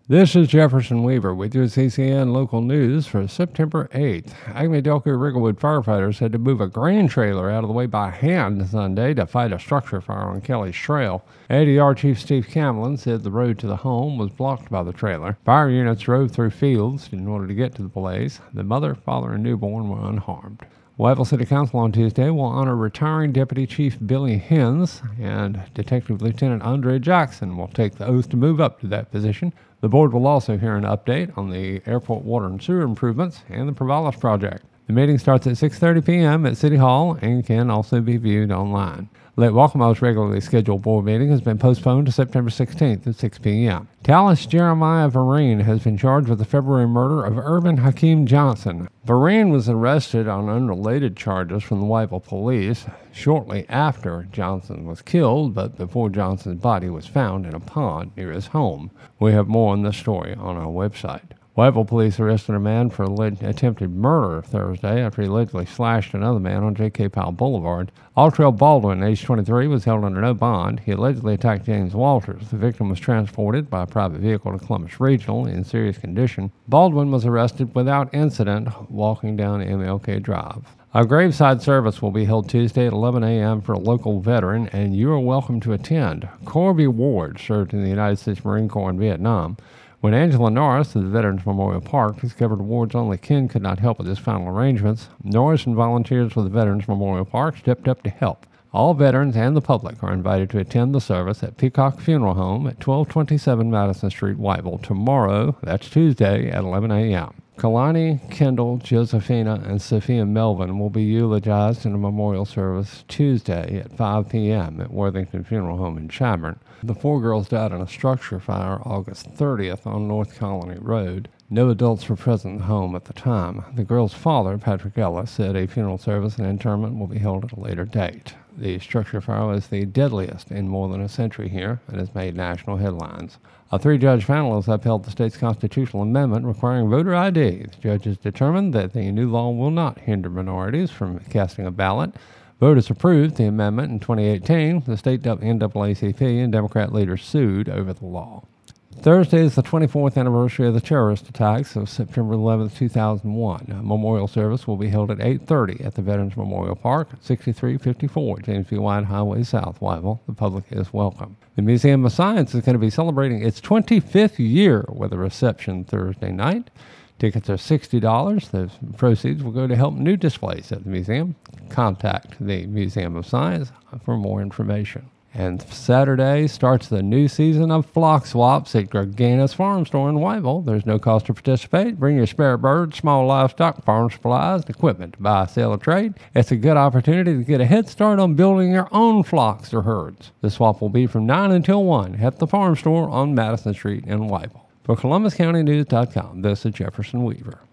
This is Jefferson Weaver with your CCN local news for September 8th. Acme Delco Rigglewood firefighters had to move a grain trailer out of the way by hand Sunday to fight a structure fire on Kelly's Trail. ADR Chief Steve Camlin said the road to the home was blocked by the trailer. Fire units drove through fields in order to get to the blaze. The mother, father, and newborn were unharmed. Whiteville City Council on Tuesday will honor retiring Deputy Chief Billy Hens, and Detective Lieutenant Andre Jackson will take the oath to move up to that position. The board will also hear an update on the airport water and sewer improvements and the Provalis project. The meeting starts at 6:30 p.m. at City Hall and can also be viewed online. Lake Waccama's regularly scheduled board meeting has been postponed to September 16th at 6 p.m. Dallas Jeremiah Vereen has been charged with the February murder of Urban Hakeem Johnson. Vereen was arrested on unrelated charges from the Whiteville police shortly after Johnson was killed, but before Johnson's body was found in a pond near his home. We have more on this story on our website. Whiteville police arrested a man for attempted murder Thursday after he allegedly slashed another man on J.K. Powell Boulevard. Altrell Baldwin, age 23, was held under no bond. He allegedly attacked James Walters. The victim was transported by a private vehicle to Columbus Regional in serious condition. Baldwin was arrested without incident walking down MLK Drive. A graveside service will be held Tuesday at 11 a.m. for a local veteran, and you are welcome to attend. Corby Ward served in the United States Marine Corps in Vietnam. When Angela Norris of the Veterans Memorial Park discovered Ward's only kin could not help with his final arrangements, Norris and volunteers with the Veterans Memorial Park stepped up to help. All veterans and the public are invited to attend the service at Peacock Funeral Home at 1227 Madison Street, Whiteville, tomorrow, that's Tuesday, at 11 a.m. Kalani, Kendall, Josephina, and Sophia Melvin will be eulogized in a memorial service Tuesday at 5 p.m. at Worthington Funeral Home in Chadbourn. The four girls died in a structure fire August 30th on North Colony Road. No adults were present at home at the time. The girls' father, Patrick Ellis, said a funeral service and interment will be held at a later date. The structure fire was the deadliest in more than a century here and has made national headlines. A three-judge panel has upheld the state's constitutional amendment requiring voter ID. The judges determined that the new law will not hinder minorities from casting a ballot. Voters approved the amendment in 2018. The state NAACP and Democrat leaders sued over the law. Thursday is the 24th anniversary of the terrorist attacks of September 11, 2001. A memorial service will be held at 8:30 at the Veterans Memorial Park, 6354 James B. White Highway South, Whiteville. The public is welcome. The Museum of Science is going to be celebrating its 25th year with a reception Thursday night. Tickets are $60. The proceeds will go to help new displays at the museum. Contact the Museum of Science for more information. And Saturday starts the new season of Flock Swaps at Garganus Farm Store in Whiteville. There's no cost to participate. Bring your spare birds, small livestock, farm supplies, and equipment to buy, sell, or trade. It's a good opportunity to get a head start on building your own flocks or herds. The swap will be from 9 until 1 at the farm store on Madison Street in Whiteville. For ColumbusCountyNews.com, this is Jefferson Weaver.